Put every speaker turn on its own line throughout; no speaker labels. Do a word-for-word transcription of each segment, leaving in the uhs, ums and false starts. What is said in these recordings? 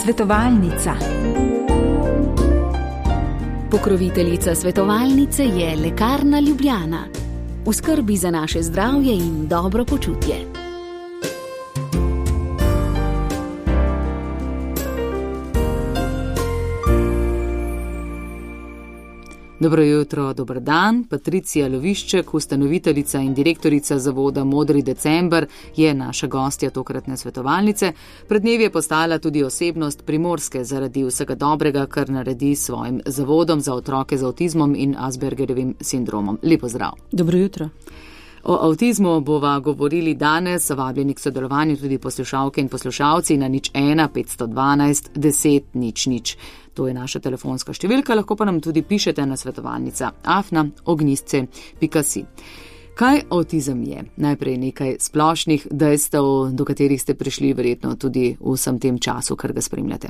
Svetovalnica.
Pokroviteljica svetovalnice je Lekarna Ljubljana. V skrbi za naše zdravje in dobro počutje.
Dobro jutro, dober dan. Patricija Lovišček, ustanoviteljica in direktorica zavoda Modri december, je naša gostja tokratne svetovalnice. Pred dnevi je postala tudi osebnost Primorske zaradi vsega dobrega, kar naredi s svojim zavodom za otroke z avtizmom in Aspergerjevim sindromom. Lep pozdrav.
Dobro jutro.
O avtizmu bova govorili danes, vabljeni k sodelovanju tudi poslušalke in poslušalci na nič ena petsto dvanajst deset nič nič. To je naša telefonska številka, lahko pa nam tudi pišete na svetovalnica afna ognistce pika si. Kaj avtizem je? Najprej nekaj splošnih dejstev, do katerih ste prišli verjetno tudi v vsem tem času, kar ga spremljate.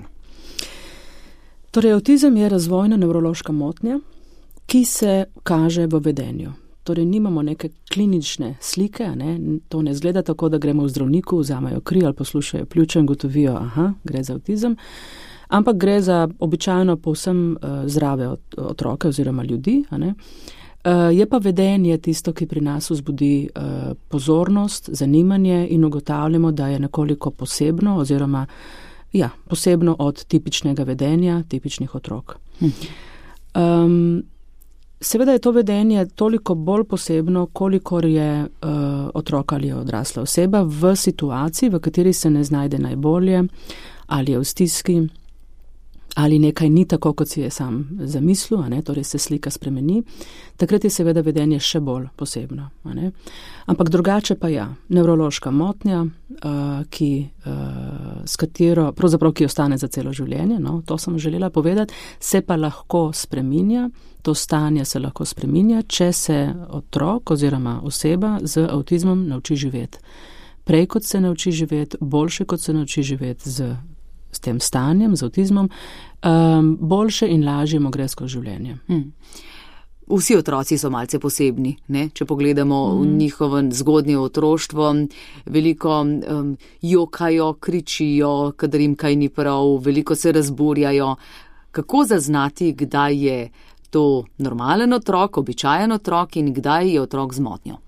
Torej, avtizem je razvojna nevrološka motnja, ki se kaže v vedenju. Torej, nimamo neke klinične slike, ne? To ne izgleda tako, da gremo v zdravniku, vzamejo kri ali poslušajo pljuča in gotovijo, aha, gre za avtizem. Ampak gre za običajno povsem uh, zdrave otroke oziroma ljudi. A ne? Uh, je pa vedenje tisto, ki pri nas vzbudi uh, pozornost, zanimanje in ugotavljamo, da je nekoliko posebno oziroma ja, posebno od tipičnega vedenja tipičnih otrok. Hm. Um, seveda je to vedenje toliko bolj posebno, kolikor je uh, otrok ali odrasla oseba v situaciji, v kateri se ne znajde najbolje, ali je v stiski, ali nekaj ni tako, kot si je sam zamislil, a ne, torej se slika spremeni, takrat je seveda vedenje še bolj posebno. A ne. Ampak drugače pa ja, nevrološka motnja, uh, ki, uh, s katero, pravzaprav ki ostane za celo življenje, no, to sem želela povedati, se pa lahko spreminja, to stanje se lahko spreminja, če se otrok oziroma oseba z avtizmom nauči živeti. Prej kot se nauči živeti, boljše kot se nauči živeti z s tem stanjem, z avtizmom, um, boljše in lažje mu gre skozi življenje.
Hmm. Vsi otroci so malce posebni, ne? Če pogledamo hmm. v njihovo zgodnje otroštvo, veliko um, jokajo, kričijo, kadar jim kaj ni prav, veliko se razburjajo. Kako zaznati, kdaj je to normalen otrok, običajen otrok in kdaj je otrok z motnjo?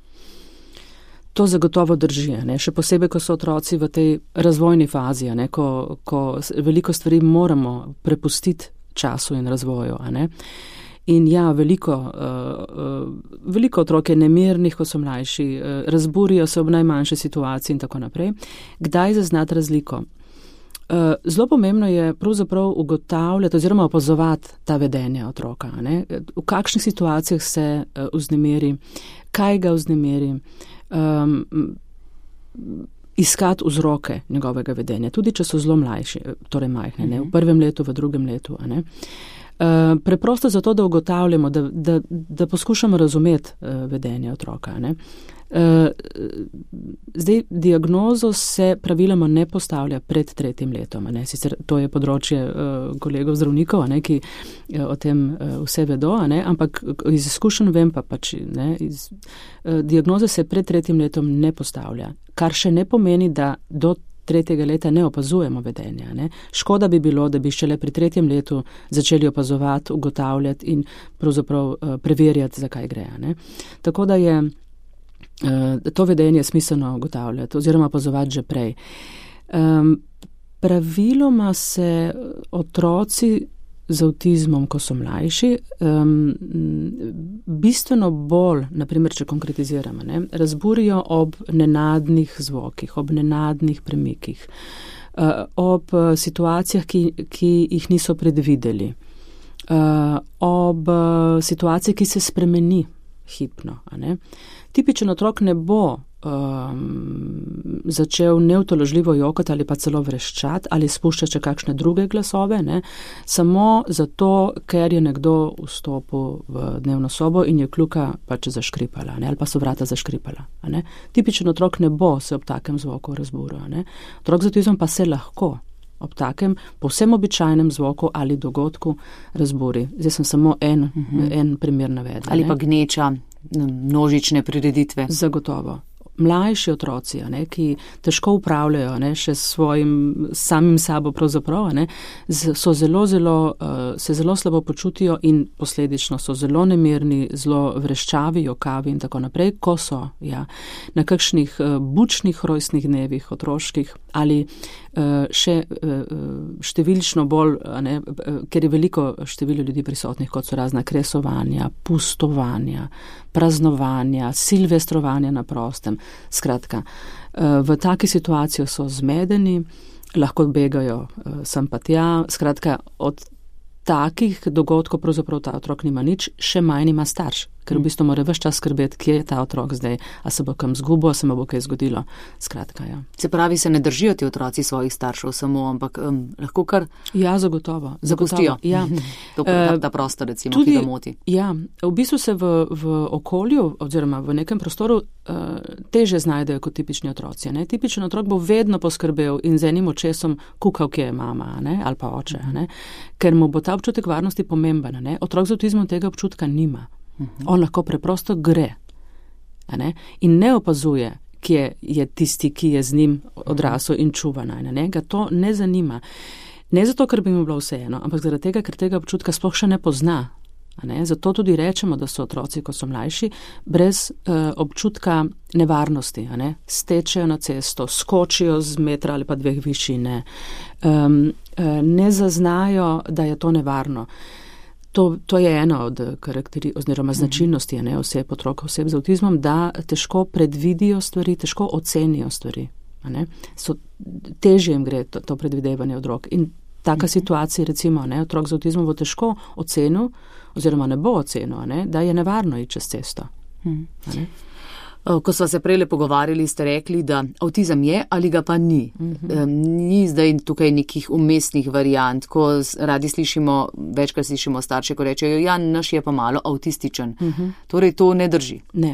To zagotovo drži, ne? Še posebej, ko so otroci v tej razvojni fazi, ne? Ko, ko veliko stvari moramo prepustiti času in razvoju. Ne? In ja, veliko, uh, uh, veliko otrok je nemirnih, ko so mlajši, uh, razburijo se ob najmanjši situaciji in tako naprej. Kdaj zaznati razliko? Uh, zelo pomembno je pravzaprav ugotavljati oziroma opazovati ta vedenja otroka. Ne? V kakšnih situacijah se uh, vznemiri, kaj ga vznemiri, Um, iskati vzroke njegovega vedenja, tudi če so zelo mlajši, torej majhne, ne, v prvem letu, v drugem letu. Ne. Uh, preprosto zato, da ugotavljamo, da, da, da poskušamo razumeti uh, vedenje otroka. Ne. Uh, zdaj, diagnozo se praviloma ne postavlja pred tretjim letom. Ne. Sicer to je področje uh, kolegov zdravnikov, ne, ki uh, o tem uh, vse vedo, ne, ampak iz izkušenj vem pa pač, ne, iz, uh, diagnoza se pred tretjim letom ne postavlja, kar še ne pomeni, da do tretjega leta ne opazujemo vedenja. Ne. Škoda bi bilo, da bi šele pri tretjem letu začeli opazovati, ugotavljati in pravzaprav uh, preverjati, zakaj gre. Ne. Tako da je to vedenje smiselno ugotavljati oziroma opazovati že prej. Um, praviloma se otroci z avtizmom, ko so mlajši, um, bistveno bolj, naprimer, če konkretiziramo, ne, razburijo ob nenadnih zvokih, ob nenadnih premikih, uh, ob situacijah, ki, ki jih niso predvideli, uh, ob situaciji, ki se spremeni hipno, a ne. Tipičen otrok ne bo um, začel neutoložljivo jokati ali pa celo vreščati ali spuščati še kakšne druge glasove, ne? Samo zato, ker je nekdo vstopil v dnevno sobo in je kljuka pač zaškripala, ne? Ali pa so vrata zaškripala. Ne? Tipičen otrok ne bo se ob takem zvoku razburil. Ne? Otrok z avtizmom pa se lahko ob takem povsem običajnem zvoku ali dogodku razburi. Zdaj sem samo en, uh-huh. en primer navedla.
Ali ne? Pa gneča, množične prireditve.
Zagotovo. mlajši otroci, ne, ki težko upravljajo, ne, še s svojim samim sabo pravzaprav, ne, so zelo, zelo, uh, se zelo slabo počutijo in posledično so zelo nemirni, zelo vreščavi, jokavi in tako naprej, ko so ja, na kakšnih uh, bučnih rojstnih dnevih otroških ali uh, še uh, številčno bolj, ne, uh, ker je veliko število ljudi prisotnih, kot so razna kresovanja, pustovanja, praznovanja, silvestrovanja na prostem. Skratka, v taki situaciji so zmedeni, lahko begajo sem pa tja, skratka, od takih dogodkov pravzaprav ta otrok nima nič, še manj ima starš, ker v bistvu mora ves čas skrbeti, kje je ta otrok zdaj, a se bo kam zgubo, a se mu bo kaj zgodilo. Skratka, ja.
Se pravi, se ne držijo ti otroci svojih staršev samo, ampak um, lahko kar
ja, zagotovo,
zapustijo.
Ja.
To je ta prostor, recimo, tudi, ki ga moti.
Ja, v bistvu se v, v okolju oziroma v nekem prostoru uh, teže znajdejo kot tipični otroci. Ne? Tipičen otrok bo vedno poskrbel in z enim očesom kukal, kje je mama, ne? Ali pa oče, ne? Ker mu bo ta občutek varnosti pomemben. Ne? Otrok z avtizmom tega občutka nima. Uh-huh. On lahko preprosto gre ne? In ne opazuje, kje je tisti, ki je z njim odrasel in čuva naj. Ne? Ga to ne zanima. Ne zato, ker bi mu bilo vseeno, ampak zaradi tega, ker tega občutka sploh še ne pozna. Ne? Zato tudi rečemo, da so otroci, ko so mlajši, brez uh, občutka nevarnosti. Ne? Stečejo na cesto, skočijo z metra ali pa dveh višine, um, uh, ne zaznajo, da je to nevarno. To, to je ena od karakteri, oziroma značilnosti ne, oseb, otrok, oseb z avtizmom, da težko predvidijo stvari, težko ocenijo stvari. Ne. So, težje jim gre to, to predvidevanje od rok. In taka uh-huh. situacija, recimo, ne, otrok z avtizmom bo težko ocenil, oziroma ne bo ocenil, ne, da je nevarno iti čez cesto. Uh-huh.
Ko sva se prej pogovarjali, ste rekli, da avtizem je ali ga pa ni. Uh-huh. Ni zdaj tukaj nekih umestnih variant, ko radi slišimo, večkrat slišimo starše, ko rečejo, ja, naš je pa malo avtističen. Uh-huh. Torej, to ne drži.
Ne.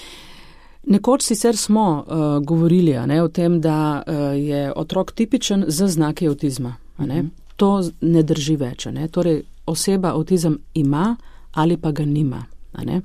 Nekoč sicer smo uh, govorili ne, o tem, da uh, je otrok tipičen z znaki avtizma. Ne. Uh-huh. To ne drži več. Ne. Torej, oseba avtizem ima ali pa ga nima. Ne.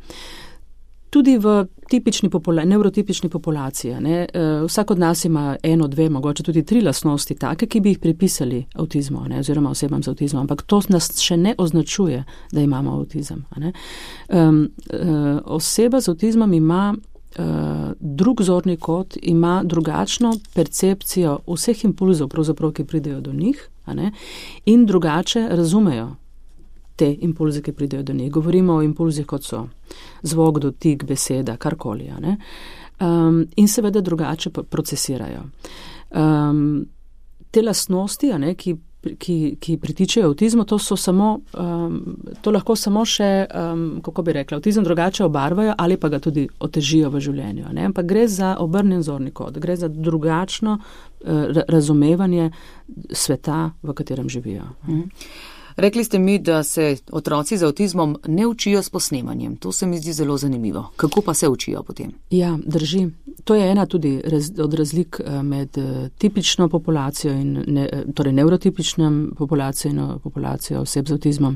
Tudi v tipični popula- neurotipični populaciji. Ne, uh, vsak od nas ima eno, dve, mogoče tudi tri lastnosti take, ki bi jih pripisali avtizmu, ne, oziroma osebam z avtizmom, ampak to nas še ne označuje, da imamo avtizem. Ne. Um, uh, oseba z avtizmom ima uh, drug zorni kot, ima drugačno percepcijo vseh impulzov, pravzaprav, ki pridejo do njih, ne, in drugače razumejo te impulze, ki pridejo do njih. Govorimo o impulzih, kot so zvok, dotik, beseda, karkoli. Ne? Um, in seveda drugače procesirajo. Um, te lastnosti, ne, ki, ki, ki pritičejo avtizmu, to so samo, um, to lahko samo še, um, kako bi rekla, avtizem drugače obarvajo ali pa ga tudi otežijo v življenju. Ne? Ampak gre za obrnjen zorni kod, gre za drugačno uh, razumevanje sveta, v katerem živijo.
Mhm. Rekli ste mi, da se otroci z avtizmom ne učijo s posnemanjem. To se mi zdi zelo zanimivo. Kako pa se učijo potem?
Ja, drži. To je ena tudi raz, od razlik med tipično populacijo in ne, torej neurotipičnem populacijo in populacijo oseb z avtizmom.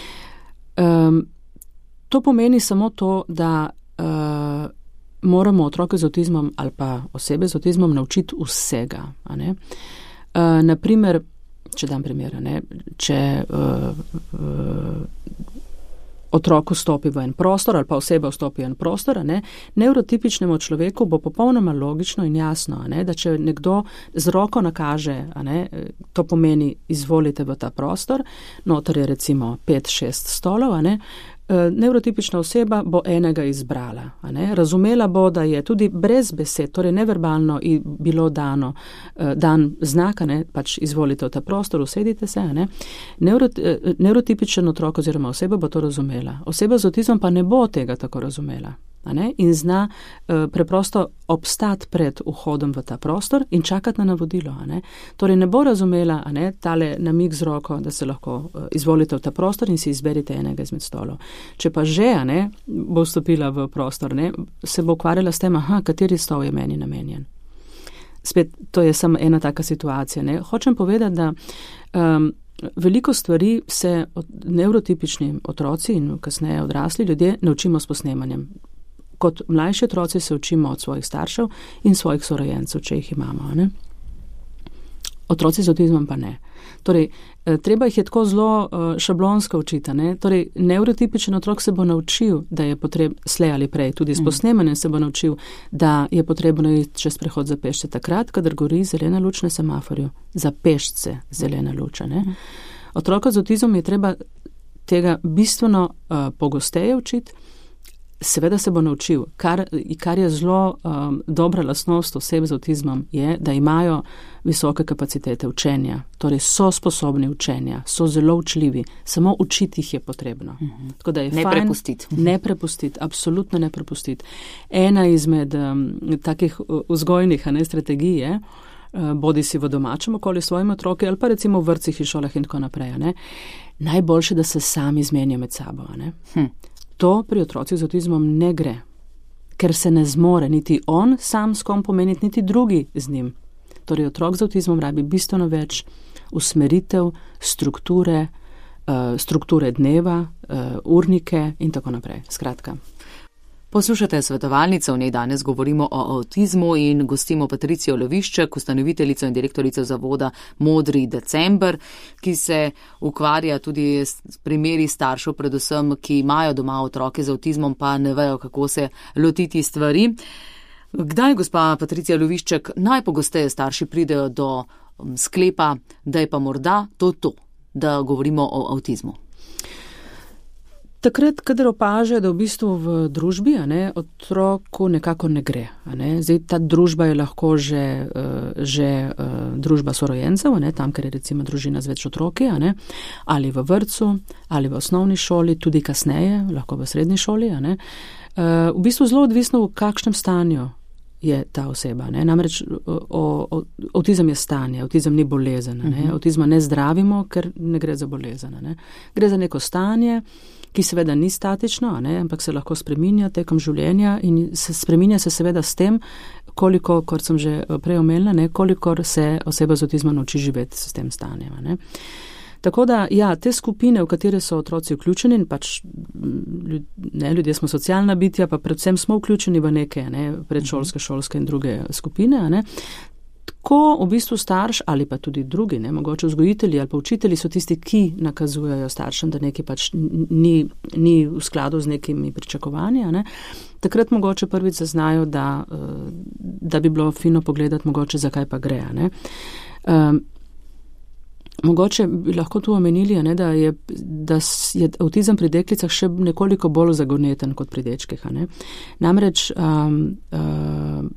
Um, to pomeni samo to, da uh, moramo otroke z avtizmom ali pa osebe z avtizmom naučiti vsega. A ne? Uh, naprimer, če dam primera, ne, če uh, uh, otrok vstopi v en prostor ali pa oseba vstopi v en prostor, ne, neurotipičnemu človeku bo popolnoma logično in jasno, ne, da če nekdo z roko nakaže, ne, to pomeni izvolite v ta prostor, noter je recimo pet, šest stolov, ne, nevrotipična oseba bo enega izbrala. A ne? Razumela bo, da je tudi brez besed, torej neverbalno bilo dano, dan znaka, ne? Pač izvolite v ta prostor, usedite se. Ne? Neurot, nevrotipičen otrok oziroma oseba bo to razumela. Oseba z avtizmom pa ne bo tega tako razumela. A ne? In zna uh, preprosto obstati pred vhodom v ta prostor in čakati na navodilo. A ne? Torej ne bo razumela, a ne, tale namig z roko, da se lahko uh, izvolite v ta prostor in si izberite enega izmed stolov. Če pa že, a ne, bo vstopila v prostor, ne, se bo ukvarjala s tem, aha, kateri stol je meni namenjen. Spet, to je samo ena taka situacija. Ne. Hočem povedati, da um, veliko stvari se od, nevrotipični otroci in kasneje odrasli ljudje naučimo s posnemanjem. kot mlajši otroci se učimo od svojih staršev in svojih sorojencev, če jih imamo. Ne? Otroci z avtizmom pa ne. Torej, treba jih je tako zelo šablonsko učiti. Ne? Torej, neurotipičen otrok se bo naučil, da je potrebno, slej ali prej, tudi s posnemanjem se bo naučil, da je potrebno iti čez prehod za pešce takrat, kadar gori zelena luč na semaforju. Za pešce zelena luč. Ne? Otroka z avtizmom je treba tega bistveno uh, pogosteje učiti. Seveda se bo naučil. Kar, kar je zelo um, dobra lastnost oseb z avtizmom je, da imajo visoke kapacitete učenja. Torej so sposobni učenja, so zelo učljivi. Samo učiti jih je potrebno.
Uh-huh.
Tako da je
ne
fajn,
prepustiti.
Ne prepustiti, absolutno ne prepustiti. Ena izmed um, takih vzgojnih, a ne, strategij je, uh, bodi si v domačem okolju svojimi otroki ali pa recimo v vrtcih in šolah in tako naprej. Ne? Najboljše, da se sami zmenijo med sabo. Ne? Hm. To pri otrocih z avtizmom ne gre, ker se ne zmore niti on sam s kom pomeniti, niti drugi z njim. Torej, otrok z avtizmom rabi bistveno več usmeritev, strukture, uh, strukture dneva, uh, urnike in tako naprej. Skratka.
Poslušate svetovalnico, v njej danes govorimo o avtizmu in gostimo Patricijo Lovišček, ustanoviteljico in direktorico zavoda Modri december, ki se ukvarja tudi s primeri staršev, predvsem, ki imajo doma otroke z avtizmom, pa ne vejo, kako se lotiti stvari. Kdaj, gospa Patricija Lovišček, najpogosteje starši pridejo do sklepa, da je pa morda to to, da govorimo o avtizmu?
Takrat, kadar opažajo, da v bistvu v družbi, a ne, otroku nekako ne gre. A ne. Zdaj, ta družba je lahko že, uh, že uh, družba sorojencev, a ne, tam, ker je recimo družina z več otroki, a ne, ali v vrtcu, ali v osnovni šoli, tudi kasneje, lahko v srednji šoli. A ne. Uh, v bistvu zelo odvisno, v kakšnem stanju je ta oseba. Ne. Namreč o, o, avtizem je stanje, avtizem ni bolezen. A ne. Avtizma ne zdravimo, ker ne gre za bolezen. A ne. Gre za neko stanje, ki seveda ni statično, ne, ampak se lahko spreminja tekom življenja in se spreminja se seveda s tem, koliko, kot sem že prej omenila, ne, kolikor se oseba z avtizmom nauči živeti s tem stanjem. Ne. Tako da, ja, te skupine, v katere so otroci vključeni, in pač ne, ljudje smo socialna bitja, pa predvsem smo vključeni v neke ne, predšolske, šolske in druge skupine, ne. Ko v bistvu starš ali pa tudi drugi, ne, mogoče vzgojitelji ali pa učitelji so tisti, ki nakazujejo staršem, da nekaj pač ni, ni v skladu z nekimi pričakovanji, ne, takrat mogoče prvič zaznajo, da, da bi bilo fino pogledati mogoče, zakaj pa gre. Ne. Um, mogoče bi lahko tu omenili, ne, da, je, da je avtizem pri deklicah še nekoliko bolj zagoneten kot pri dečkih. Ne. Namreč um, um,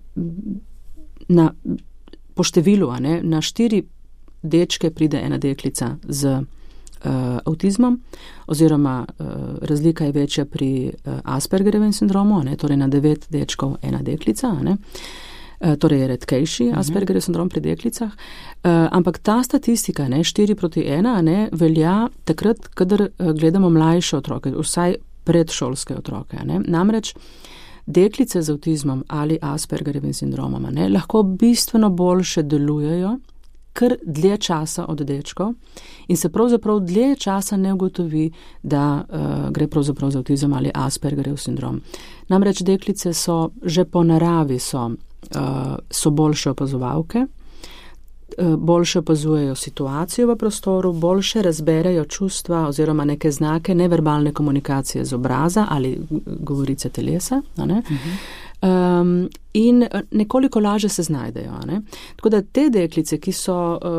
na po številu, a ne, na štiri dečke pride ena deklica z uh, avtizmom, oziroma uh, razlika je večja pri uh, Aspergerjevem sindromu, a ne, torej na devet dečkov ena deklica, a ne, uh, torej je redkejši uh-huh. Aspergerjev sindrom pri deklicah, uh, ampak ta statistika, ne, štiri proti ena, a ne, velja takrat, kadar uh, gledamo mlajše otroke, vsaj predšolske otroke, a ne, namreč deklice z avtizmom ali Aspergerjevim sindromom ne, lahko bistveno boljše delujejo kar dlje časa od dečkov in se pravzaprav dlje časa ne ugotovi, da uh, gre pravzaprav za avtizem ali Aspergerjev sindrom. Namreč deklice so že po naravi so, uh, so boljše opazovalke, boljše opazujejo situacijo v prostoru, boljše razberejo čustva oziroma neke znake neverbalne komunikacije z obraza ali govorice telesa. Ne? Uh-huh. Um, in nekoliko lažje se znajdejo. Ne? Tako da te deklice, ki so,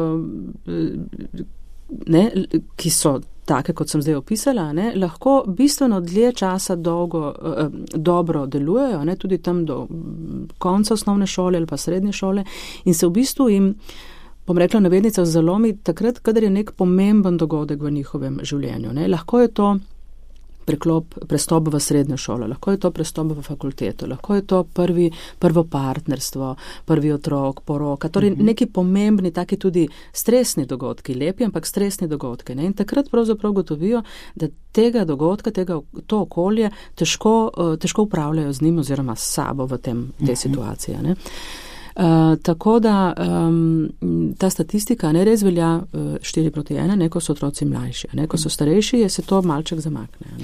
uh, ne, ki so take, kot sem zdaj opisala, ne, lahko bistveno dlje časa dolgo, uh, dobro delujejo, ne, tudi tam do konca osnovne šole ali pa srednje šole in se v bistvu jim bom rekla navednica zalomi takrat, kadar je nek pomemben dogodek v njihovem življenju. Ne. Lahko je to preklop, prestop v srednjo šolo, lahko je to prestop v fakulteto, lahko je to prvi, prvo partnerstvo, prvi otrok, poroka, torej uh-huh. neki pomembni, taki tudi stresni dogodki, lepi, ampak stresni dogodki. Ne. In takrat pravzaprav gotovijo, da tega dogodka, tega, to okolje težko, težko upravljajo z njim oziroma s sabo v tem, tej uh-huh. situaciji. Ne. Uh, tako da um, ta statistika ne res velja uh, štiri proti ena, ne, ko so otroci mlajši. Ne, ko so starejši, je se to malček zamakne. Ne.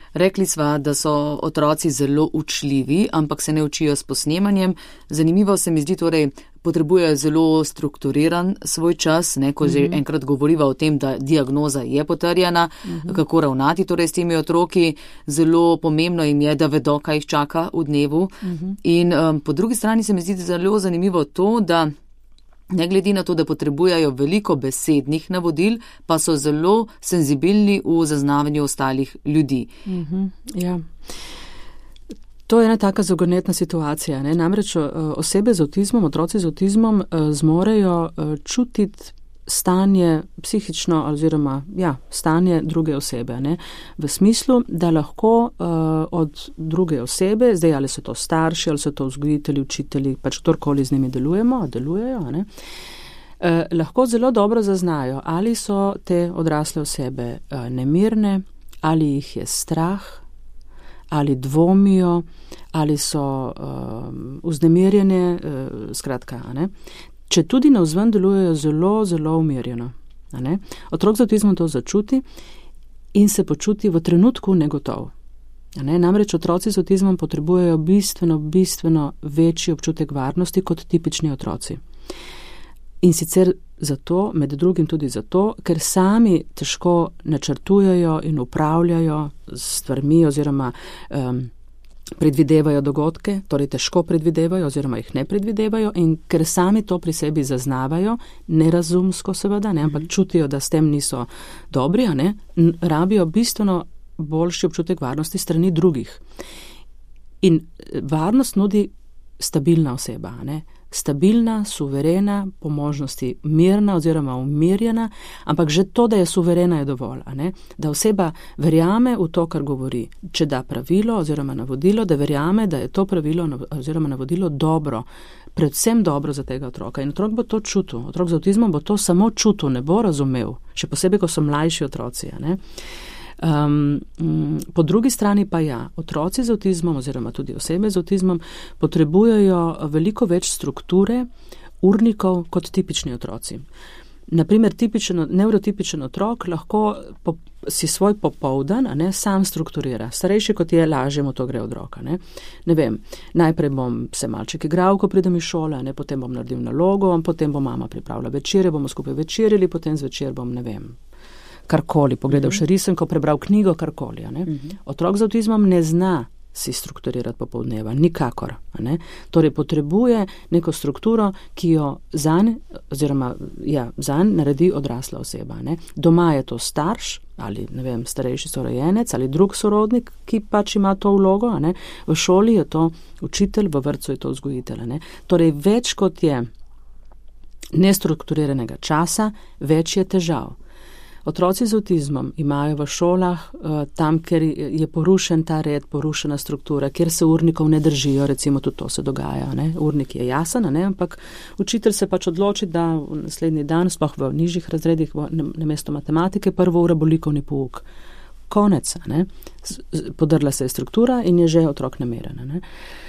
Rekli sva, da so otroci zelo učljivi, ampak se ne učijo s posnemanjem. Zanimivo se mi zdi, torej potrebujejo zelo strukturiran svoj čas, ne, ko že enkrat govoriva o tem, da diagnoza je potrjena, uh-huh. kako ravnati torej s temi otroki. Zelo pomembno jim je, da vedo, kaj jih čaka v dnevu. Uh-huh. In um, po drugi strani se mi zdi zelo zanimivo to, da ne glede na to, da potrebujejo veliko besednih navodil, pa so zelo senzibilni v zaznavanju ostalih ljudi.
Mm-hmm, ja. To je ena taka zagonetna situacija. Ne? Namreč osebe z avtizmom, otroci z avtizmom zmorejo čutiti stanje psihično oziroma ja, stanje druge osebe. Ne? V smislu, da lahko uh, od druge osebe, zdaj ali so to starši, ali so to vzgojitelji, učitelji, pač kdorkoli z njimi delujemo, delujejo, ne? Uh, lahko zelo dobro zaznajo, ali so te odrasle osebe uh, nemirne, ali jih je strah, ali dvomijo, ali so uh, vznemirjene, uh, skratka, ne? Če tudi navzven delujejo zelo, zelo umirjeno. Otrok z avtizmom to začuti in se počuti v trenutku negotov. Ne? Namreč otroci z avtizmom potrebujejo bistveno, bistveno večji občutek varnosti kot tipični otroci. In sicer zato, med drugim tudi zato, ker sami težko načrtujejo in upravljajo s stvarmi oziroma um, predvidevajo dogodke, torej težko predvidevajo oziroma jih ne predvidevajo in ker sami to pri sebi zaznavajo, nerazumsko seveda, ne, ampak čutijo, da s tem niso dobri, a ne, rabijo bistveno boljši občutek varnosti strani drugih. In varnost nudi stabilna oseba, ne, stabilna, suverena, po možnosti mirna oziroma umirjena, ampak že to, da je suverena, je dovolj, a ne? Da oseba verjame v to, kar govori. Če da pravilo oziroma navodilo, da verjame, da je to pravilo oziroma navodilo dobro, predvsem dobro za tega otroka. In otrok bo to čutil. Otrok z avtizmom bo to samo čutil, ne bo razumel. Še posebej, ko so mlajši otroci, a ne? Um, po drugi strani pa ja, otroci z avtizmom oziroma tudi osebe z avtizmom potrebujejo veliko več strukture, urnikov kot tipični otroci. Naprimer, tipičen, neurotipičen otrok lahko po, si svoj popoldan, a ne, sam strukturira. Starejši kot je, lažje mu to gre od roka. Ne, ne vem, najprej bom se malček igral, ko pridem iz šole, ne, potem bom naredil nalogo, potem bo mama pripravila večerje, bomo skupaj večerili, potem zvečer bom, ne vem, karkoli, pogledal še risanko, prebral knjigo, karkoli. Ne? Uh-huh. Otrok z avtizmom ne zna si strukturirati popoldneva, nikakor. Ne? Torej potrebuje neko strukturo, ki jo zanj, oziroma ja, zanj naredi odrasla oseba. Ne? Doma je to starš ali ne vem, starejši sorojenec ali drug sorodnik, ki pač ima to vlogo. Ne? V šoli je to učitelj, v vrtcu je to vzgojitelj. Ne? Torej več kot je nestrukturiranega časa, več je težav. Otroci z avtizmom imajo v šolah, tam, kjer je porušen ta red, porušena struktura, kjer se urnikov ne držijo, recimo tudi to se dogaja. Ne? Urnik je jasen, ne? Ampak učitelj se pač odloči, da v naslednji dan, sploh v nižjih razredih, namesto matematike, prvo ura bo likovni pouk. Konec, ne? Podrla se je struktura in je že otrok namiren. Ne?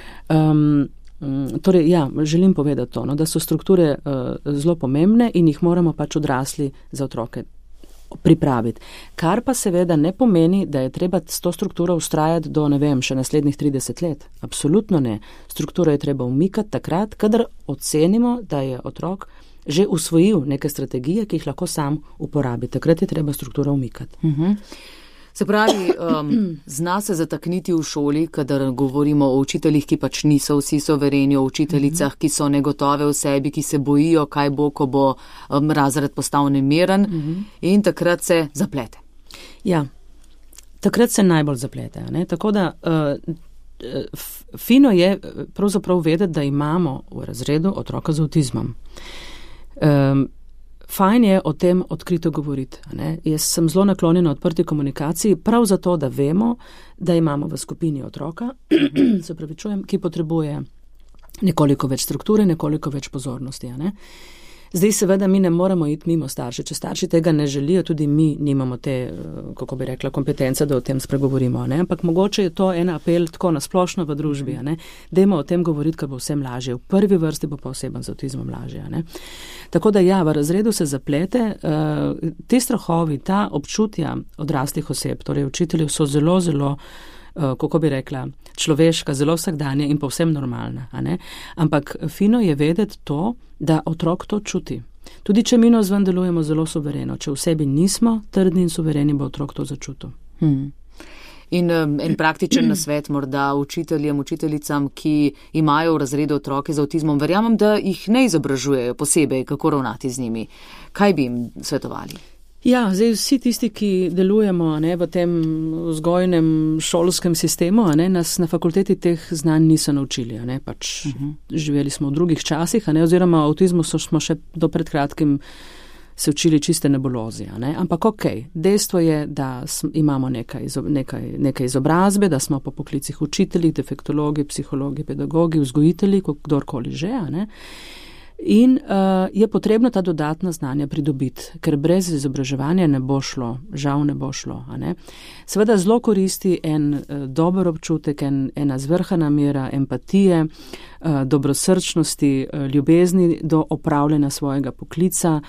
Um, torej, ja, želim povedati to, no, da so strukture uh, zelo pomembne in jih moramo pač odrasli za otroke pripraviti. Kar pa seveda ne pomeni, da je treba s to strukturo ustrajati do, ne vem, še naslednjih trideset let. Absolutno ne. Strukturo je treba umikati takrat, kadar ocenimo, da je otrok že usvojil neke strategije, ki jih lahko sam uporabi. Takrat je treba strukturo umikati.
Uh-huh. Se pravi, um, zna se zatakniti v šoli, kadar govorimo o učiteljih, ki pač niso vsi sovereni, o učiteljicah, ki so negotove v sebi, ki se bojijo, kaj bo, ko bo um, razred postal nemiren, uh-huh. in takrat se zaplete.
Ja, takrat se najbolj zaplete. Ne? Tako da uh, fino je pravzaprav vedeti, da imamo v razredu otroka z avtizmom. Um, Fajn je o tem odkrito govoriti. Ne? Jaz sem zelo naklonjena odprti komunikaciji, prav zato, da vemo, da imamo v skupini otroka, se pravi čujem, ki potrebuje nekoliko več strukture, nekoliko več pozornosti. Ne? Zdaj seveda mi ne moramo iti mimo starši. Če starši tega ne želijo, tudi mi nimamo te, kako bi rekla, kompetence, da o tem spregovorimo. Ne? Ampak mogoče je to en apel tako nasplošno v družbi. Ne? Dajmo o tem govoriti, ker bo vsem lažje. V prvi vrsti bo pa osebam z avtizmom lažje. Ne? Tako da ja, v razredu se zaplete. Uh, te strahovi, ta občutja odraslih oseb, torej učiteljev, so zelo, zelo, uh, kako bi rekla, človeška, zelo vsakdanja in povsem normalna. A ne? Ampak fino je vedeti to, da otrok to čuti. Tudi če mi navzven delujemo zelo suvereno, če v sebi nismo trdni in suvereni, bo otrok to začutil.
Hmm. In um, en praktičen nasvet morda učiteljem, učiteljicam, ki imajo v razredu otroke z avtizmom, verjamem, da jih ne izobražujejo posebej, kako ravnati z njimi. Kaj bi jim svetovali?
Ja, zdaj vsi tisti, ki delujemo ne, v tem vzgojnem šolskem sistemu, ne, nas na fakulteti teh znanj niso naučili. Ne, pač uh-huh. Živeli smo v drugih časih, ne, oziroma o avtizmu smo še do pred kratkim se učili čiste nebulozi. Ne? Ampak ok, dejstvo je, da imamo nekaj, nekaj, nekaj izobrazbe, da smo po poklicih učitelji, defektologi, psihologi, pedagogi, vzgojitelji, kdorkoli že. Ne? In uh, je potrebno ta dodatna znanja pridobiti, ker brez izobraževanja ne bo šlo, žal ne bo šlo. A ne? Seveda zelo koristi en uh, dober občutek, en, ena zvrhana mera empatije, uh, dobrosrčnosti, uh, ljubezni do opravljanja svojega poklica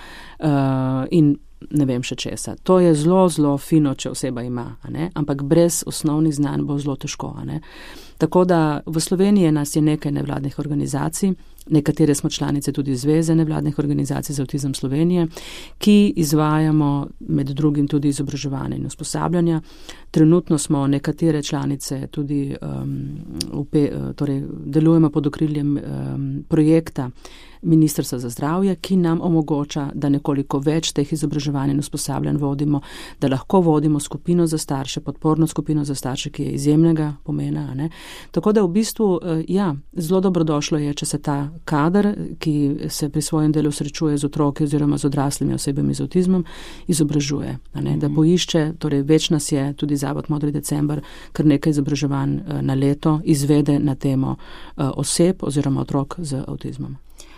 uh, in ne vem še česa. To je zelo, zelo fino, če oseba ima, a ne? Ampak brez osnovnih znanj bo zelo težko. A ne? Tako da v Sloveniji nas je nekaj nevladnih organizacij, nekatere smo članice tudi Zveze nevladnih organizacij za avtizem Slovenije, ki izvajamo med drugim tudi izobraževanje in usposabljanja. Trenutno smo nekatere članice tudi um, upe, torej, delujemo pod okriljem um, projekta Ministrstva za zdravje, ki nam omogoča, da nekoliko več teh izobraževanj in usposabljanj vodimo, da lahko vodimo skupino za starše, podporno skupino za starše, ki je izjemnega pomena. Ne? Tako da v bistvu, ja, zelo dobrodošlo je, če se ta kader, ki se pri svojem delu srečuje z otroki oziroma z odraslimi osebami z avtizmom, izobražuje. Ne? Da poišče, torej več nas je, tudi Zavod Modri december, kar nekaj izobraževanj na leto izvede na temo oseb oziroma otrok z avtizmom.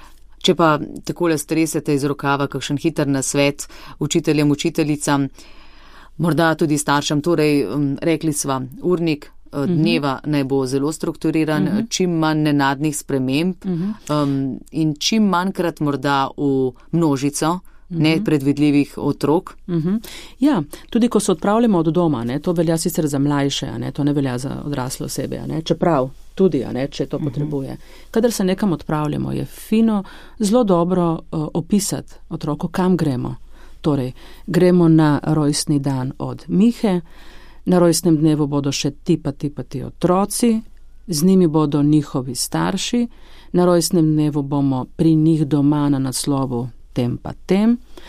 Če pa takole stresete iz rokava kakšen hiter nasvet učiteljem, učiteljicam, morda tudi staršem, torej rekli sva, urnik dneva uh-huh. naj bo zelo strukturiran, uh-huh. čim manj nenadnih sprememb uh-huh. um, in čim manjkrat morda v množico nepredvidljivih otrok.
Uh-huh. Ja, tudi ko se odpravljamo od doma, ne, to velja sicer za mlajše, ne, to ne velja za odrasle osebe, ne, čeprav tudi, ne, če to uh-huh. potrebuje. Kadar se nekam odpravljamo, je fino zelo dobro uh, opisati otroku, kam gremo. Torej, gremo na rojstni dan od Mihe, na rojstnem dnevu bodo še ti pa ti pa ti otroci, z njimi bodo njihovi starši, na rojstnem dnevu bomo pri njih doma na naslovu tem pa tem,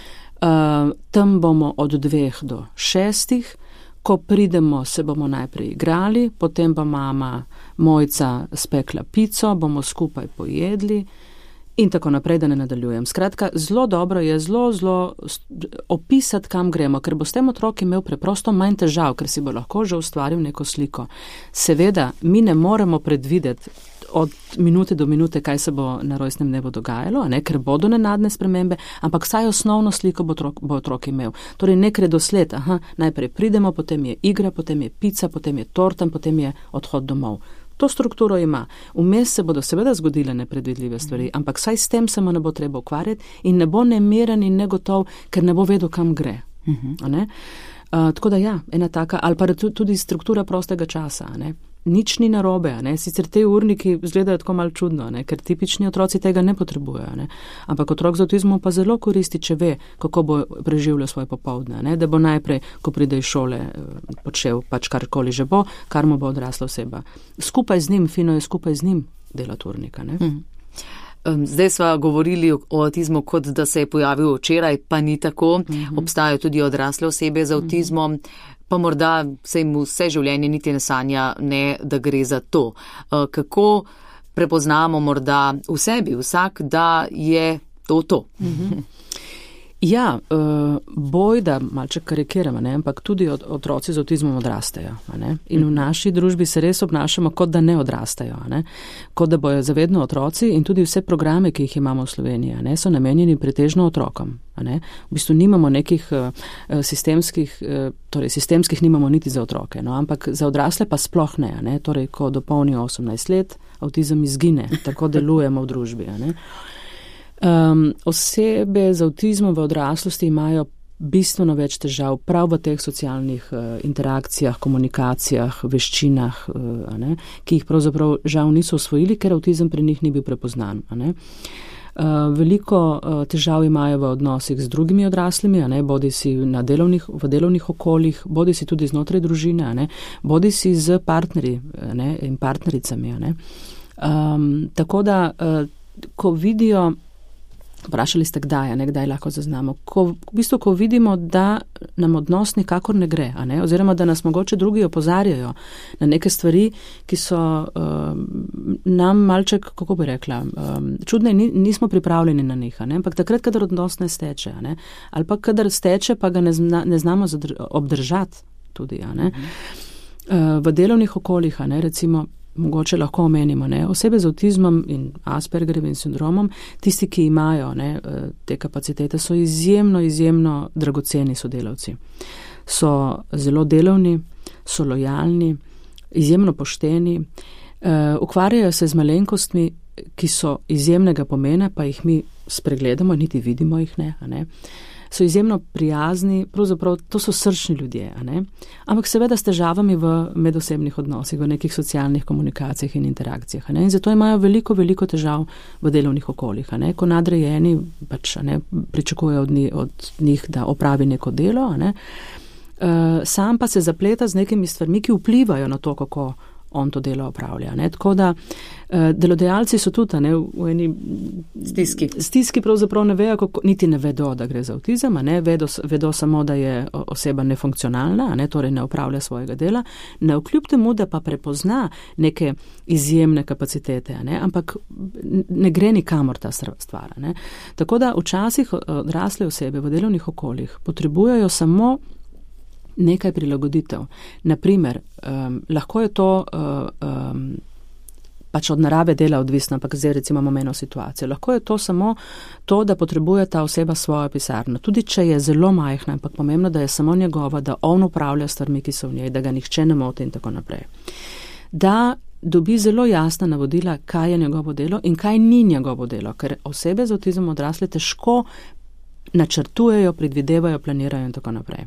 uh, tam bomo od dveh do šestih, ko pridemo, se bomo najprej igrali, potem pa mama Mojca spekla pico, bomo skupaj pojedli in tako naprej, da ne nadaljujem. Skratka, zelo dobro je zelo, zelo opisati, kam gremo, ker bo s tem otrok imel preprosto manj težav, ker si bo lahko že ustvaril neko sliko. Seveda, mi ne moremo predvideti od minute do minute, kaj se bo na rojstnem dnevu dogajalo, ne, ker bodo nenadne spremembe, ampak vsaj osnovno sliko bo otrok, bo otrok imel. Torej nek redosled, aha, najprej pridemo, potem je igra, potem je pica, potem je torta, potem je odhod domov. To strukturo ima. Vmes se bodo seveda zgodile nepredvidljive stvari, ampak saj s tem se mu ne bo treba ukvarjati in ne bo nemiren in negotov, ker ne bo vedel, kam gre. Uh-huh. Ne? Uh, tako da ja, ena taka, ali pa tudi struktura prostega časa, ne? Nič ni narobe, ne? Sicer te urniki izgledajo tako malo čudno, ne? Ker tipični otroci tega ne potrebujejo, ne? Ampak otrok z avtizmom pa zelo koristi, če ve, kako bo preživljal svoje popoldne, ne? Da bo najprej, ko pride iz šole, počel pač karkoli že bo, kar mu bo odrasla oseba. Skupaj z njim, fino je skupaj z njim delati urnika, ne? Hmm.
Zdaj sva govorili o avtizmu, kot da se je pojavil včeraj, pa ni tako. Uh-huh. Obstajajo tudi odrasle osebe z avtizmom, uh-huh. pa morda se jim vse življenje niti ne sanja, ne, da gre za to. Kako prepoznamo morda v sebi vsak, da je to to?
Uh-huh. Ja, uh, bojda, malček karikiramo, ne, ampak tudi od, otroci z avtizmom odrastajo. Ne, in v naši družbi se res obnašamo, kot da ne odrastajo. Ne, kot da bojo zavedno otroci in tudi vse programe, ki jih imamo v Sloveniji, ne, so namenjeni pretežno otrokom. Ne. V bistvu nimamo nekih uh, sistemskih, uh, torej sistemskih nimamo niti za otroke, no, ampak za odrasle pa sploh ne. Ne, torej, ko dopolnijo osemnajst let, avtizem izgine, tako delujemo v družbi. Ne. Um, osebe z avtizmom v odraslosti imajo bistveno več težav prav v teh socialnih uh, interakcijah, komunikacijah, veščinah, uh, ne, ki jih pravzaprav žal niso osvojili, ker avtizem pri njih ni bil prepoznan. A ne. Uh, veliko uh, težav imajo v odnosih z drugimi odraslimi, a ne, bodi si na delovnih, v delovnih okoljih, bodi si tudi znotraj družine, a ne, bodi si z partnerji, a ne, in partnericami. A ne. Um, tako da, uh, ko vidijo, vprašali ste kdaj, a ne, kdaj lahko zaznamo, ko, v bistvu, ko vidimo, da nam odnos nikakor ne gre, a ne, oziroma da nas mogoče drugi opozarjajo na neke stvari, ki so um, nam malček, kako bi rekla, um, čudne, ni, nismo pripravljeni na njih, a ne, ampak takrat, kadar odnos ne steče, a ne, ali pa kadar steče, pa ga ne, zna, ne znamo zadr, obdržati tudi, a ne. Uh, v delovnih okoljih, a ne, recimo, mogoče lahko omenimo, ne, osebe z avtizmom in Aspergerjevim sindromom, tisti, ki imajo, ne, te kapacitete, so izjemno, izjemno dragoceni sodelavci. So zelo delovni, so lojalni, izjemno pošteni, uh, ukvarjajo se z malenkostmi, ki so izjemnega pomena, pa jih mi spregledamo, niti vidimo jih ne, a ne. So izjemno prijazni, pravzaprav to so srčni ljudje, a ne? Ampak seveda s težavami v medosebnih odnosih, v nekih socialnih komunikacijah in interakcijah, a ne? In zato imajo veliko, veliko težav v delovnih okoljih, a ne? Ko nadrejeni pač, a ne, pričakujejo od, od njih, da opravi neko delo, a ne? Uh, sam pa se zapleta z nekimi stvarmi, ki vplivajo na to, kako on to delo opravlja. Ne? Tako da uh, delodajalci so tudi ne, v eni
stiski.
Stiski pravzaprav ne vejo, kako, niti ne vedo, da gre za avtizem, ne? Vedo, vedo samo, da je oseba nefunkcionalna, ne? Torej ne opravlja svojega dela, ne vkljub temu, da pa prepozna neke izjemne kapacitete, ne? Ampak ne gre nikamor ta stvar. Ne? Tako da včasih odrasle osebe v delovnih okoljih potrebujejo samo nekaj prilagoditev. Naprimer, um, lahko je to uh, um, pač od narave dela odvisno, ampak zdaj recimo imamo eno situacijo. Lahko je to samo to, da potrebuje ta oseba svojo pisarno. Tudi če je zelo majhna, ampak pomembno, da je samo njegova, da on upravlja stvarmi, ki so v njej, da ga nihče ne moti in tako naprej. Da dobi zelo jasna navodila, kaj je njegovo delo in kaj ni njegovo delo, ker osebe z avtizmom odrasle težko načrtujejo, predvidevajo, planirajo in tako naprej.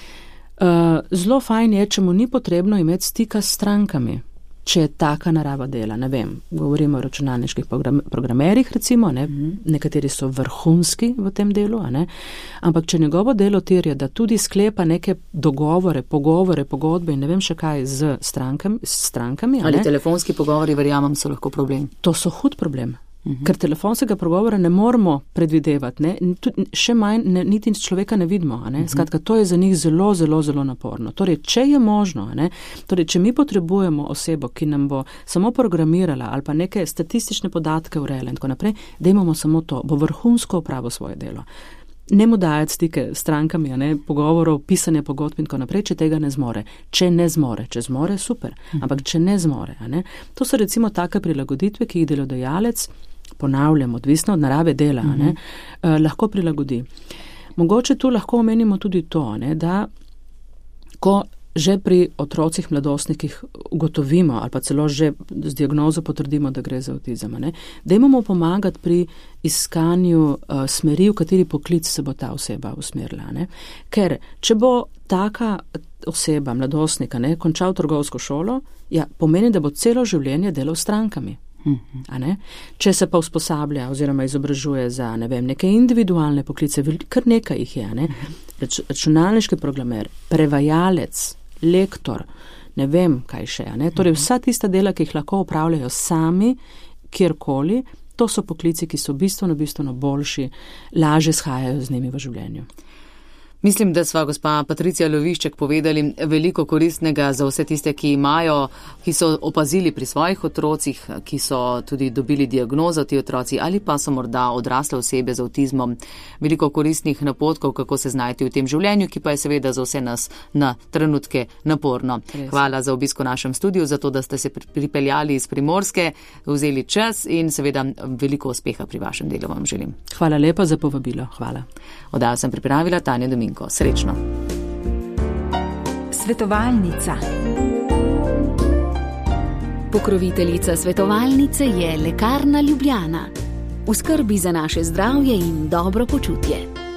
Uh, zelo fajn je, če mu ni potrebno imeti stika s strankami, če je taka narava dela. Ne vem, govorimo o računalniških program, programerjih recimo, ne? Mm-hmm. Nekateri so vrhunski v tem delu, a ne? Ampak če njegovo delo terja, da tudi sklepa neke dogovore, pogovore, pogodbe in ne vem še kaj z strankami, s strankami.
Ali telefonski pogovori, verjamem, so lahko problem.
To so hud problem. Uhum. Ker telefonskega pogovora ne moramo predvidevati, ne? Tudi, še manj, ne, niti človeka ne vidimo. Ne? Skratka, to je za njih zelo, zelo, zelo naporno. Torej, če je možno, ne? Torej, če mi potrebujemo osebo, ki nam bo samo programirala ali pa neke statistične podatke urejala in tako naprej, da imamo samo to, bo vrhunsko opravil svoje delo. Ne mu dajati stike s strankami, ne, pogovorov, pisanje pogodb in tako naprej, če tega ne zmore. Če ne zmore, če zmore, super, ampak če ne zmore. Ne, to so recimo take prilagoditve, ki jih delodajalec, ponavljam, odvisno od narave dela, mm-hmm. ne, eh, lahko prilagodi. Mogoče tu lahko omenimo tudi to, ne, da ko že pri otrocih, mladostnikih ugotovimo ali pa celo že z diagnozo potrdimo, da gre za avtizem, ne, da imamo pomagati pri iskanju uh, smeri, v kateri poklic se bo ta oseba usmerila. Ne. Ker če bo taka oseba, mladostnika, ne, končal trgovsko šolo, ja, pomeni, da bo celo življenje delal s strankami. A ne? Če se pa usposablja oziroma izobražuje za ne vem, neke individualne poklice, kar nekaj jih je, ne? Rač, računalniški programer, prevajalec, lektor, ne vem kaj še, ne? Torej vsa tista dela, ki jih lahko upravljajo sami, kjerkoli, to so poklici, ki so bistveno, bistveno boljši, lažje shajajo z njimi v življenju.
Mislim, da sva gospa Patricija Lovišček povedali veliko koristnega za vse tiste, ki imajo, ki so opazili pri svojih otrocih, ki so tudi dobili diagnozo ti otroci ali pa so morda odrasle osebe z avtizmom. Veliko koristnih napotkov, kako se znajti v tem življenju, ki pa je seveda za vse nas na trenutke naporno. Res. Hvala za obisko v našem studiu, za to, da ste se pripeljali iz Primorske, vzeli čas in seveda veliko uspeha pri vašem delu vam želim.
Hvala lepa za povabilo. Hvala.
Oddajo sem pripravila Tanja Dominko. Srečno.
Svetovalnica. Pokroviteljica svetovalnice je Lekarna Ljubljana. V skrbi za naše zdravje in dobro počutje.